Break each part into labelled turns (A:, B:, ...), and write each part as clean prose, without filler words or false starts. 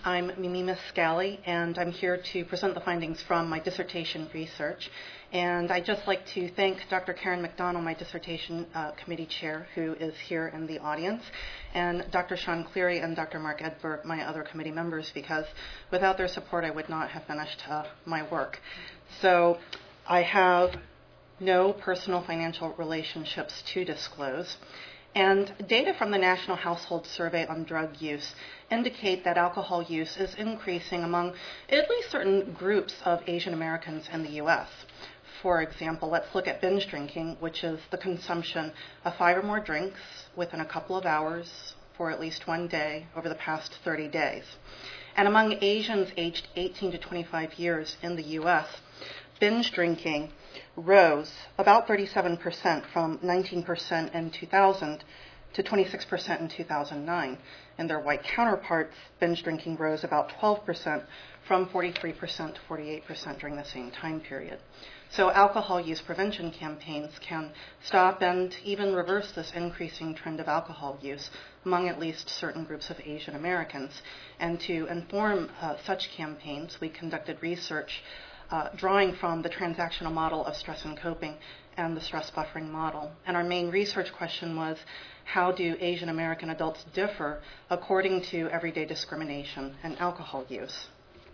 A: I'm Mimi Miscali, and I'm here to present the findings from my dissertation research. And I'd just like to thank Dr. Karen McDonald, my dissertation committee chair, who is here in the audience, and Dr. Sean Cleary and Dr. Mark Edberg, my other committee members, because without their support, I would not have finished my work. So I have no personal financial relationships to disclose. And data from the National Household Survey on Drug Use indicate that alcohol use is increasing among at least certain groups of Asian Americans in the U.S. For example, let's look at binge drinking, which is the consumption of 5 or more drinks within a couple of hours for at least one day over the past 30 days. And among Asians aged 18 to 25 years in the U.S., binge drinking rose about 37% from 19% in 2000 to 26% in 2009. In their white counterparts, binge drinking rose about 12% from 43% to 48% during the same time period. So alcohol use prevention campaigns can stop and even reverse this increasing trend of alcohol use among at least certain groups of Asian Americans. And to inform such campaigns, we conducted research drawing from the transactional model of stress and coping and the stress buffering model. And our main research question was, how do Asian American adults differ according to everyday discrimination and alcohol use?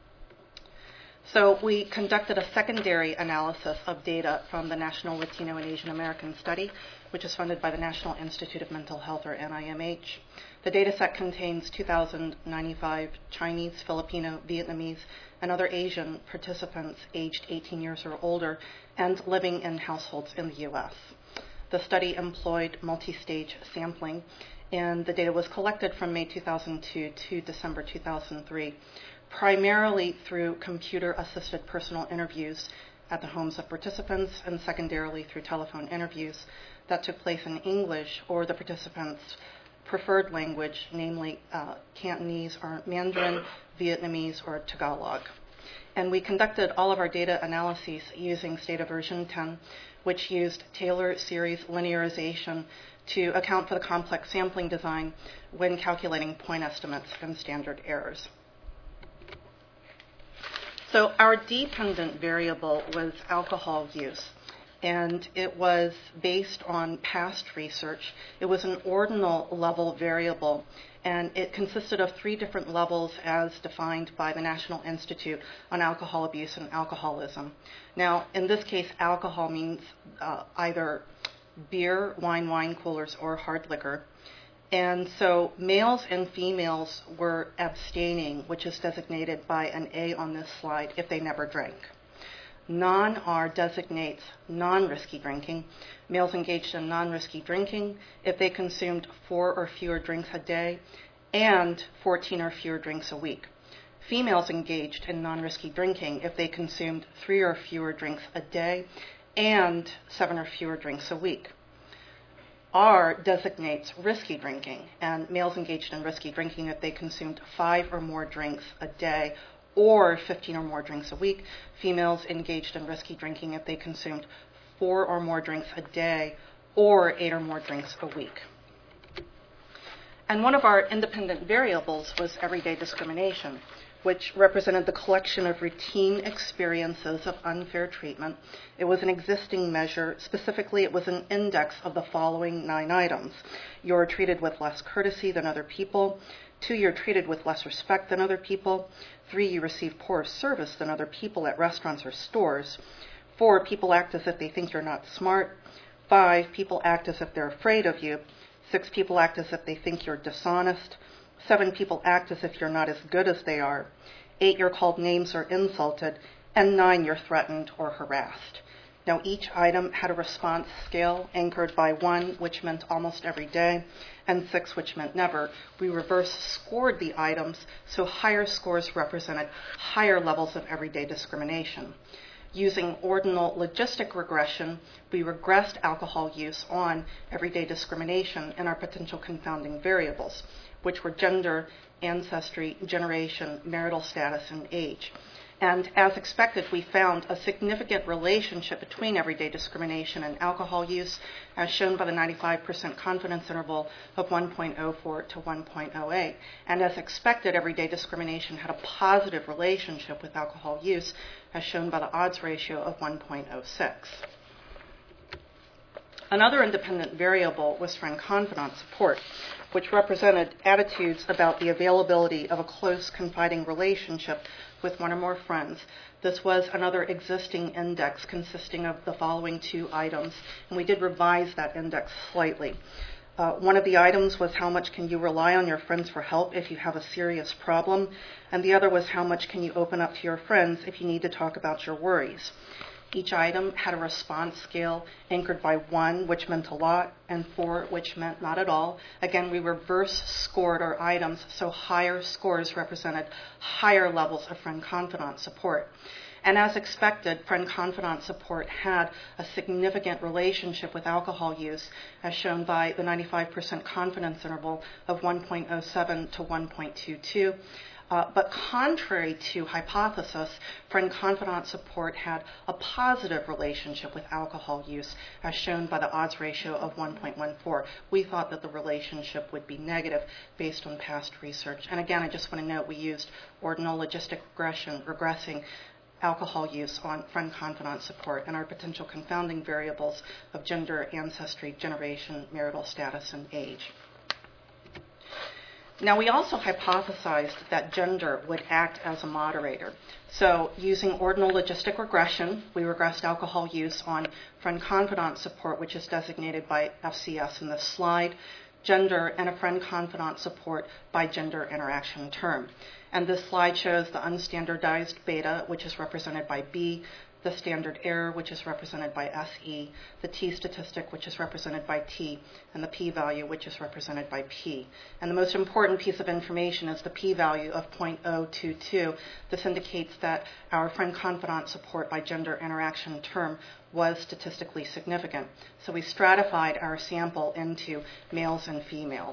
A: So we conducted a secondary analysis of data from the National Latino and Asian American Study, which is funded by the National Institute of Mental Health, or NIMH. The data set contains 2,095 Chinese, Filipino, Vietnamese, and other Asian participants aged 18 years or older and living in households in the U.S. The study employed multi-stage sampling, and the data was collected from May 2002 to December 2003, primarily through computer-assisted personal interviews at the homes of participants and secondarily through telephone interviews that took place in English or the participants' preferred language, namely Cantonese or Mandarin, Vietnamese, or Tagalog. And we conducted all of our data analyses using Stata version 10, which used Taylor series linearization to account for the complex sampling design when calculating point estimates and standard errors. So our dependent variable was alcohol use, and it was based on past research. It was an ordinal level variable, and it consisted of 3 different levels as defined by the National Institute on Alcohol Abuse and Alcoholism. Now, in this case, alcohol means either beer, wine coolers, or hard liquor. And so males and females were abstaining, which is designated by an A on this slide, if they never drank. Non-R designates non-risky drinking. Males engaged in non-risky drinking if they consumed 4 or fewer drinks a day and 14 or fewer drinks a week. Females engaged in non-risky drinking if they consumed 3 or fewer drinks a day and 7 or fewer drinks a week. R designates risky drinking, and males engaged in risky drinking if they consumed 5 or more drinks a day or 15 or more drinks a week. Females engaged in risky drinking if they consumed 4 or more drinks a day or 8 or more drinks a week. And one of our independent variables was everyday discrimination, which represented the collection of routine experiences of unfair treatment. It was an existing measure. Specifically, it was an index of the following 9 items. You're treated with less courtesy than other people. 2, you're treated with less respect than other people. 3, you receive poorer service than other people at restaurants or stores. 4, people act as if they think you're not smart. 5, people act as if they're afraid of you. 6, people act as if they think you're dishonest. 7, people act as if you're not as good as they are. 8, you're called names or insulted. And 9, you're threatened or harassed. Now, each item had a response scale anchored by 1, which meant almost every day, and 6, which meant never. We reverse scored the items, so higher scores represented higher levels of everyday discrimination. Using ordinal logistic regression, we regressed alcohol use on everyday discrimination in our potential confounding variables, which were gender, ancestry, generation, marital status, and age. And as expected, we found a significant relationship between everyday discrimination and alcohol use, as shown by the 95% confidence interval of 1.04 to 1.08. And as expected, everyday discrimination had a positive relationship with alcohol use, as shown by the odds ratio of 1.06. Another independent variable was friend-confidant support, which represented attitudes about the availability of a close, confiding relationship with one or more friends. This was another existing index consisting of the following two items, and we did revise that index slightly. One of the items was how much can you rely on your friends for help if you have a serious problem, and the other was how much can you open up to your friends if you need to talk about your worries. Each item had a response scale anchored by 1, which meant a lot, and 4, which meant not at all. Again, we reverse scored our items, so higher scores represented higher levels of friend-confidant support. And as expected, friend-confidant support had a significant relationship with alcohol use, as shown by the 95% confidence interval of 1.07 to 1.22. But contrary to hypothesis, friend-confidant support had a positive relationship with alcohol use, as shown by the odds ratio of 1.14. We thought that the relationship would be negative based on past research. And again, I just want to note we used ordinal logistic regression, regressing alcohol use on friend-confidant support and our potential confounding variables of gender, ancestry, generation, marital status, and age. Now, we also hypothesized that gender would act as a moderator. So using ordinal logistic regression, we regressed alcohol use on friend-confidant support, which is designated by FCS in this slide, gender, and a friend-confidant support by gender interaction term. And this slide shows the unstandardized beta, which is represented by B, the standard error, which is represented by SE, the T statistic, which is represented by T, and the p-value, which is represented by P. And the most important piece of information is the p-value of 0.022. This indicates that our friend-confidant support by gender interaction term was statistically significant. So we stratified our sample into males and females.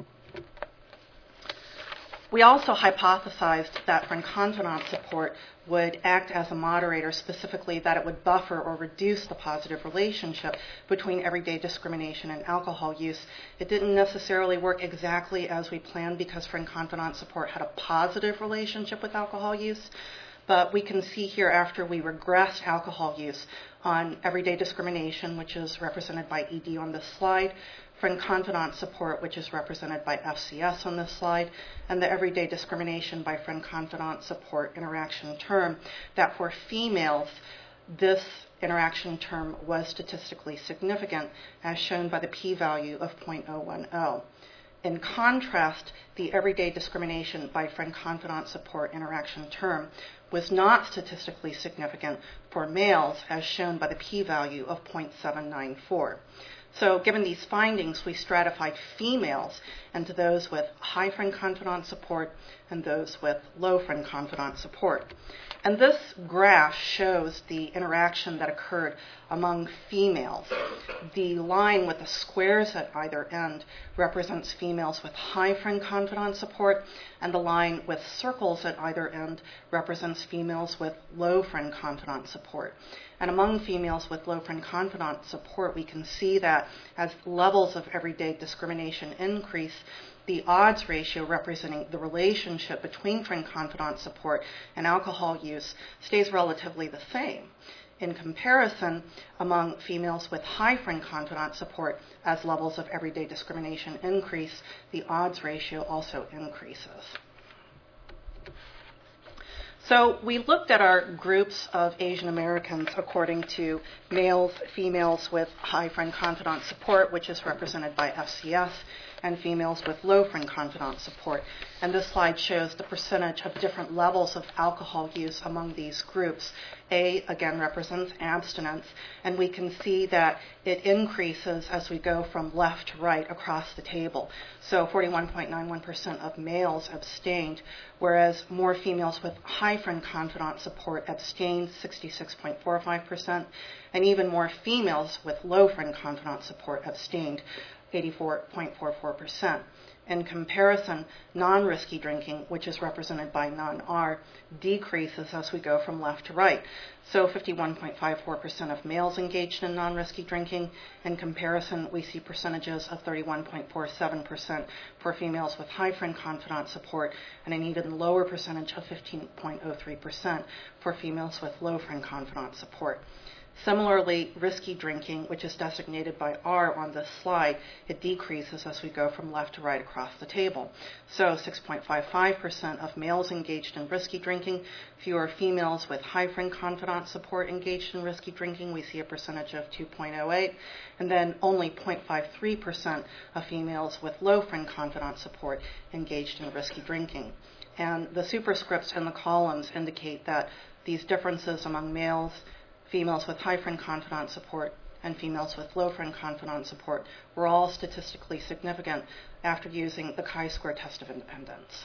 A: We also hypothesized that friend-confidant support would act as a moderator, specifically that it would buffer or reduce the positive relationship between everyday discrimination and alcohol use. It didn't necessarily work exactly as we planned because friend-confidant support had a positive relationship with alcohol use, but we can see here after we regressed alcohol use on everyday discrimination, which is represented by ED on this slide, friend-confidant support, which is represented by FCS on this slide, and the everyday discrimination by friend-confidant support interaction term, that for females, this interaction term was statistically significant, as shown by the p-value of 0.010. In contrast, the everyday discrimination by friend-confidant support interaction term was not statistically significant for males, as shown by the p-value of 0.794. So given these findings, we stratified females into those with high friend-confidant support and those with low friend-confidant support. And this graph shows the interaction that occurred among females. The line with the squares at either end represents females with high friend-confidant support, and the line with circles at either end represents females with low friend-confidant support. And among females with low friend-confidant support, we can see that as levels of everyday discrimination increase, the odds ratio representing the relationship between friend-confidant support and alcohol use stays relatively the same. In comparison, among females with high friend-confidant support, as levels of everyday discrimination increase, the odds ratio also increases. So we looked at our groups of Asian Americans according to males, females with high friend-confidant support, which is represented by FCS, and females with low friend-confidant support. And this slide shows the percentage of different levels of alcohol use among these groups. A, again, represents abstinence, and we can see that it increases as we go from left to right across the table. So 41.91% of males abstained, whereas more females with high friend-confidant support abstained, 66.45%, and even more females with low friend-confidant support abstained, 84.44%. In comparison, non-risky drinking, which is represented by non-R, decreases as we go from left to right. So 51.54% of males engaged in non-risky drinking. In comparison, we see percentages of 31.47% for females with high friend confidant support and an even lower percentage of 15.03% for females with low friend confidant support. Similarly, risky drinking, which is designated by R on this slide, it decreases as we go from left to right across the table. So 6.55% of males engaged in risky drinking, fewer females with high friend confidant support engaged in risky drinking. We see a percentage of 2.08, and then only 0.53% of females with low friend confidant support engaged in risky drinking. And the superscripts in the columns indicate that these differences among males, females with high friend confidant support, and females with low friend confidant support were all statistically significant after using the chi-square test of independence.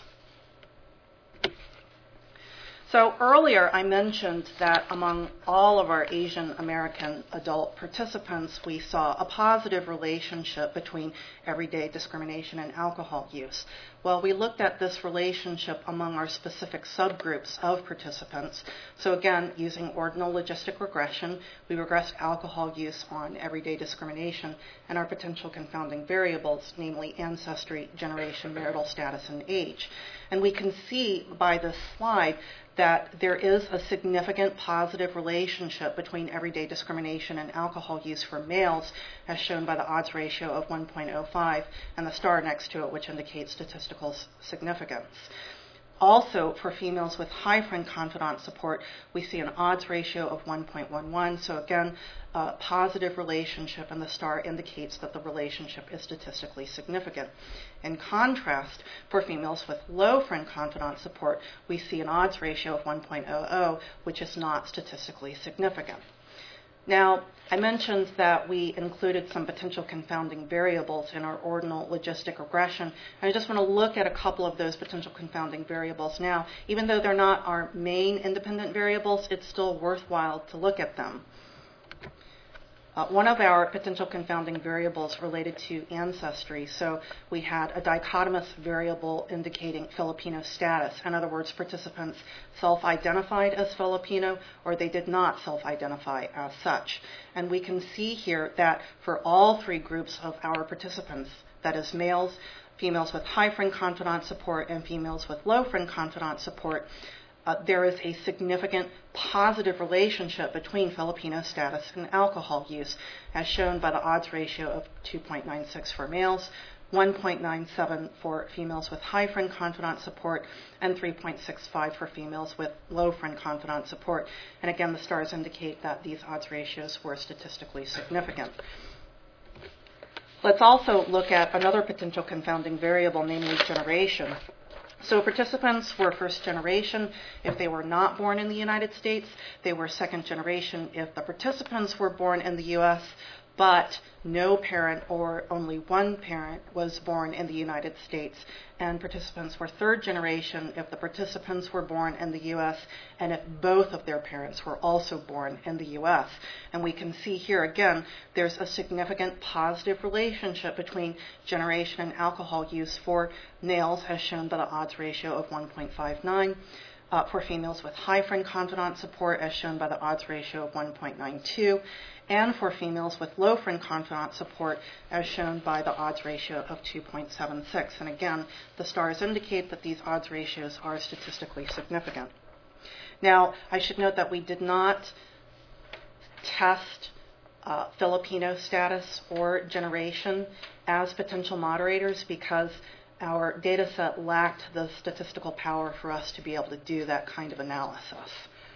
A: So earlier I mentioned that among all of our Asian American adult participants, we saw a positive relationship between everyday discrimination and alcohol use. Well, we looked at this relationship among our specific subgroups of participants. So again, using ordinal logistic regression, we regressed alcohol use on everyday discrimination and our potential confounding variables, namely ancestry, generation, marital status, and age. And we can see by this slide that there is a significant positive relationship between everyday discrimination and alcohol use for males, as shown by the odds ratio of 1.05 and the star next to it, which indicates statistical significance. Also, for females with high friend confidant support, we see an odds ratio of 1.11. So again, a positive relationship, and the star indicates that the relationship is statistically significant. In contrast, for females with low friend confidant support, we see an odds ratio of 1.00, which is not statistically significant. Now, I mentioned that we included some potential confounding variables in our ordinal logistic regression, and I just want to look at a couple of those potential confounding variables now. Even though they're not our main independent variables, it's still worthwhile to look at them. One of our potential confounding variables related to ancestry. So we had a dichotomous variable indicating Filipino status. In other words, participants self-identified as Filipino or they did not self-identify as such. And we can see here that for all three groups of our participants, that is males, females with high friend confidant support, and females with low friend confidant support, there is a significant positive relationship between Filipino status and alcohol use, as shown by the odds ratio of 2.96 for males, 1.97 for females with high friend confidant support, and 3.65 for females with low friend confidant support. And again, the stars indicate that these odds ratios were statistically significant. Let's also look at another potential confounding variable, namely generation. So participants were first generation if they were not born in the United States. They were second generation if the participants were born in the U.S., but no parent or only one parent was born in the United States. And participants were third generation if the participants were born in the U.S. and if both of their parents were also born in the U.S. And we can see here again, there's a significant positive relationship between generation and alcohol use for males, as shown by the odds ratio of 1.59. For females with high friend confidant support, as shown by the odds ratio of 1.92, and for females with low friend confidant support, as shown by the odds ratio of 2.76. And again, the stars indicate that these odds ratios are statistically significant. Now, I should note that we did not test Filipino status or generation as potential moderators because our data set lacked the statistical power for us to be able to do that kind of analysis.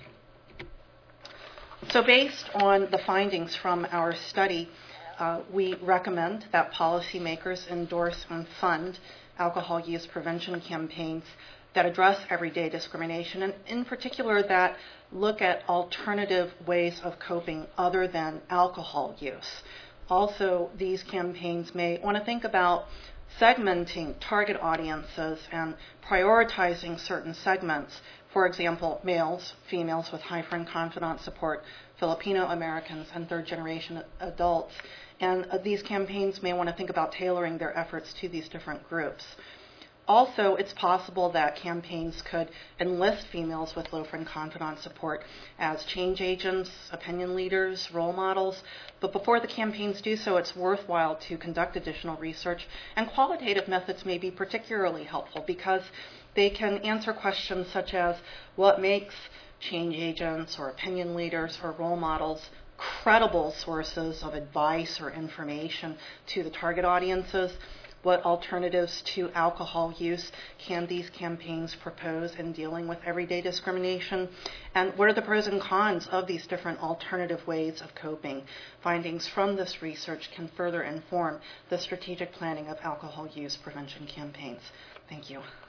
A: So based on the findings from our study, we recommend that policymakers endorse and fund alcohol use prevention campaigns that address everyday discrimination, and in particular that look at alternative ways of coping other than alcohol use. Also, these campaigns may want to think about segmenting target audiences and prioritizing certain segments. For example, males, females with high friend confidant support, Filipino Americans, and third generation adults And these campaigns may want to think about tailoring their efforts to these different groups. Also, it's possible that campaigns could enlist females with low friend confidant support as change agents, opinion leaders, role models. But before the campaigns do so, it's worthwhile to conduct additional research. And qualitative methods may be particularly helpful because they can answer questions such as what makes change agents or opinion leaders or role models credible sources of advice or information to the target audiences. What alternatives to alcohol use can these campaigns propose in dealing with everyday discrimination? And what are the pros and cons of these different alternative ways of coping? Findings from this research can further inform the strategic planning of alcohol use prevention campaigns. Thank you.